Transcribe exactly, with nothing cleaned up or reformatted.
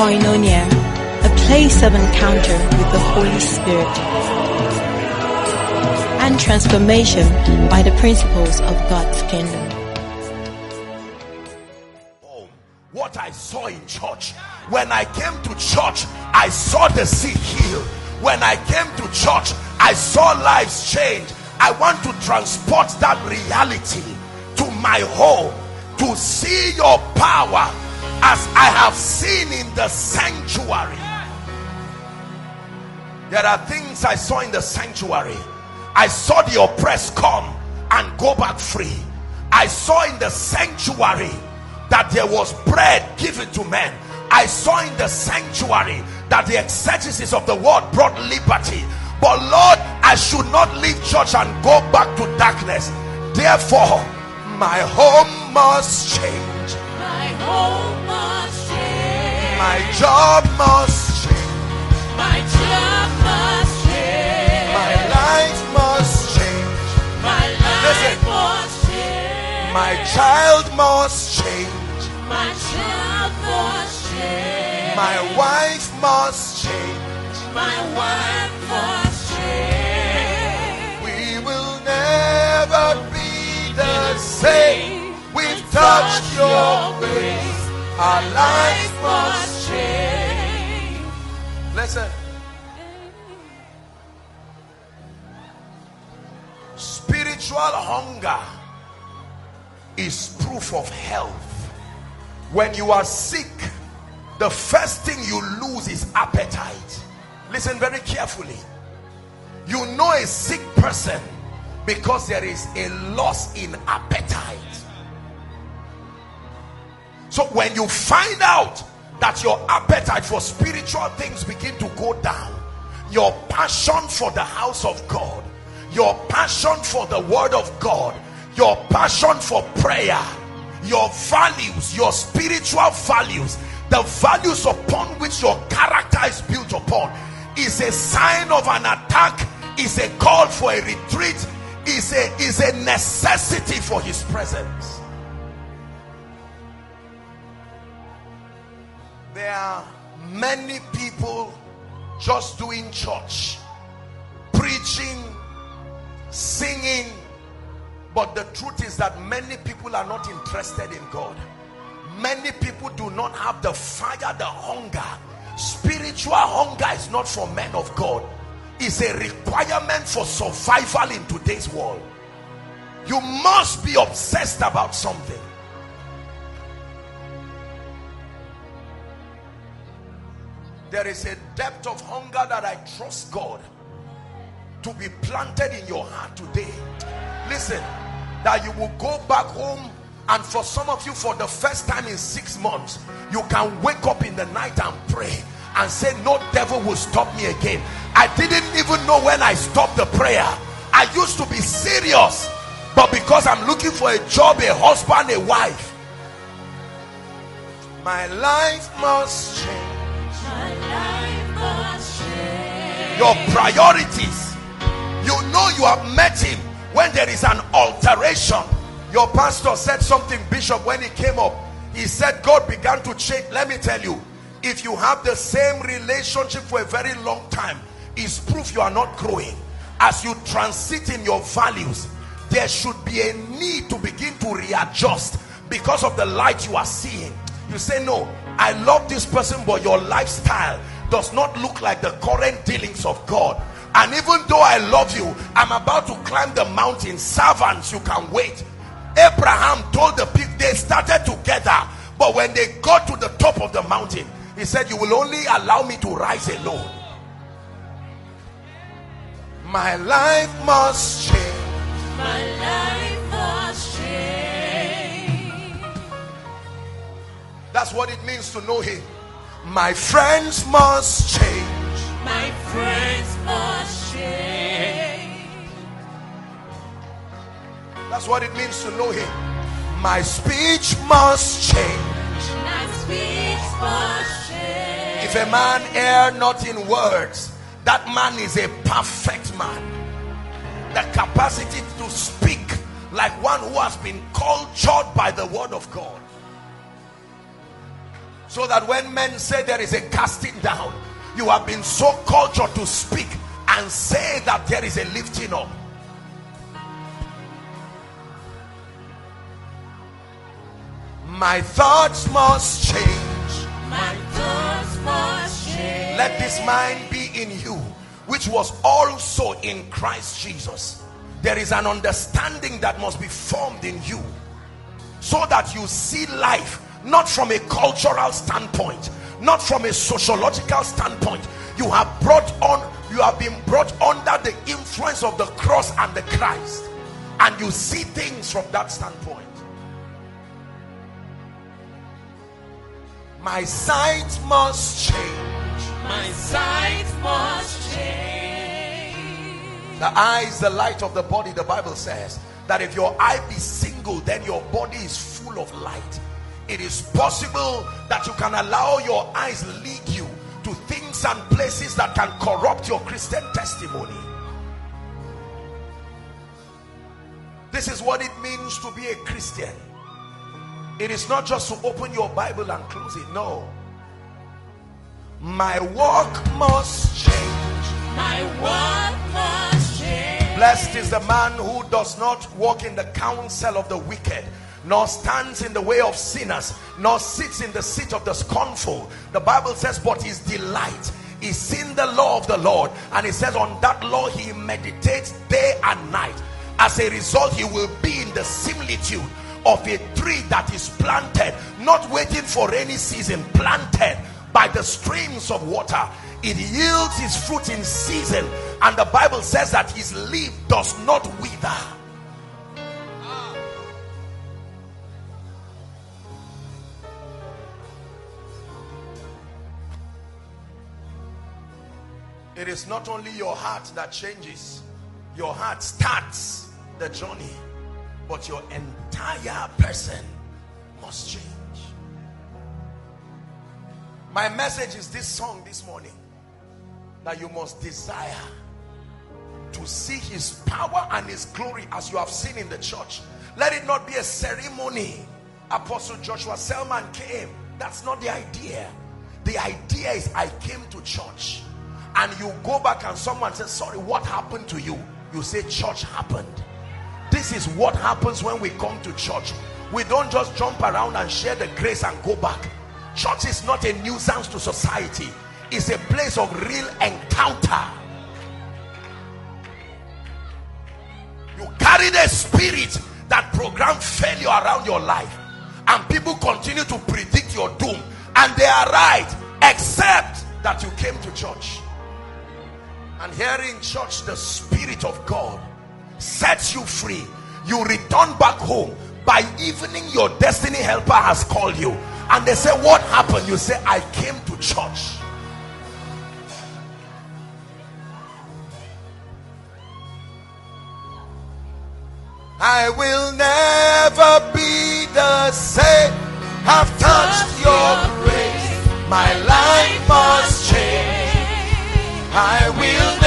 Koinonia, a place of encounter with the Holy Spirit and transformation by the principles of God's kingdom. What I saw in church, when I came to church, I saw the sick healed. When I came to church, I saw lives change. I want to transport that reality to my home, to see your power as I have seen in the sanctuary. There are things I saw in the sanctuary. I saw the oppressed come and go back free. I saw in the sanctuary that there was bread given to men. I saw in the sanctuary that the exegesis of the word brought liberty. But Lord, I should not leave church and go back to darkness. Therefore, my home must change. My home must change. My job must change. My job must change. My life must change. My life Listen. must change. My child must change. My child must change. My wife must change. My wife must change. We will never be the same. We've touched your grace. Our life must change. Listen. Spiritual hunger is proof of health. When you are sick, the first thing you lose is appetite. Listen very carefully. You know a sick person because there is a loss in appetite. So when you find out that your appetite for spiritual things begin to go down, your passion for the house of God, your passion for the word of God, your passion for prayer, your values, your spiritual values, the values upon which your character is built upon, is a sign of an attack, is a call for a retreat, is a, is a necessity for his presence. There are many people just doing church, preaching, singing, but the truth is that many people are not interested in God. Many people do not have the fire, the hunger. Spiritual hunger is not for men of God. It's a requirement for survival in today's world. You must be obsessed about something. There is a depth of hunger that I trust God to be planted in your heart today. Listen, that you will go back home, and for some of you, for the first time in six months, you can wake up in the night and pray and say, no devil will stop me again. I didn't even know when I stopped the prayer. I used to be serious, but because I'm looking for a job, a husband, a wife, my life must change. My life must change. Your priorities. You know you have met him when there is an alteration. Your pastor said something, Bishop, when he came up. He said God began to change. Let me tell you, if you have the same relationship for a very long time, it's proof you are not growing. As you transit in your values, there should be a need to begin to readjust because of the light you are seeing. You say, no, I love this person, but your lifestyle does not look like the current dealings of God. And even though I love you, I'm about to climb the mountain. Servants, you can wait. Abraham told the people, they started together, but when they got to the top of the mountain, he said, you will only allow me to rise alone. My life must change. My life must change. That's what it means to know him. My friends must change. My friends must change. That's what it means to know him. My speech must change. My speech must change. If a man err not in words, that man is a perfect man. The capacity to speak like one who has been cultured by the word of God. So that when men say there is a casting down, you have been so cultured to speak and say that there is a lifting up. My thoughts must change. My thoughts must change. Let this mind be in you, which was also in Christ Jesus. There is an understanding that must be formed in you, so that you see life not from a cultural standpoint, not from a sociological standpoint. You have brought on, you have been brought under the influence of the cross and the Christ, and you see things from that standpoint. My sight must change. My sight must change. The eye is the light of the body. The Bible says that if your eye be single, then your body is full of light. It is possible that you can allow your eyes lead you to things and places that can corrupt your Christian testimony. This is what it means to be a Christian. It is not just to open your Bible and close it. No. My walk must change. My walk must change. Blessed is the man who does not walk in the counsel of the wicked, nor stands in the way of sinners, nor sits in the seat of the scornful. The Bible says, but his delight is in the law of the Lord, and it says on that law he meditates day and night. As a result, he will be in the similitude of a tree that is planted, not waiting for any season, planted by the streams of water. It yields its fruit in season, and the Bible says that his leaf does not wither. It is not only your heart that changes. Your heart starts the journey, but your entire person must change. My message is this song this morning, that you must desire to see his power and his glory as you have seen in the church. Let it not be a ceremony. Apostle Joshua Selman came. That's not the idea. The idea is, I came to church, and you go back and someone says, sorry, what happened to you? You say, church happened. This is what happens when we come to church. We don't just jump around and share the grace and go back. Church is not a nuisance to society. It's a place of real encounter. You carry the spirit that programs failure around your life, and people continue to predict your doom, and they are right, except that you came to church. And here in church, the Spirit of God sets you free. You return back home. By evening, your destiny helper has called you, and they say, what happened? You say, I came to church. I will never be the same. Have touched your grace. My life must change. I will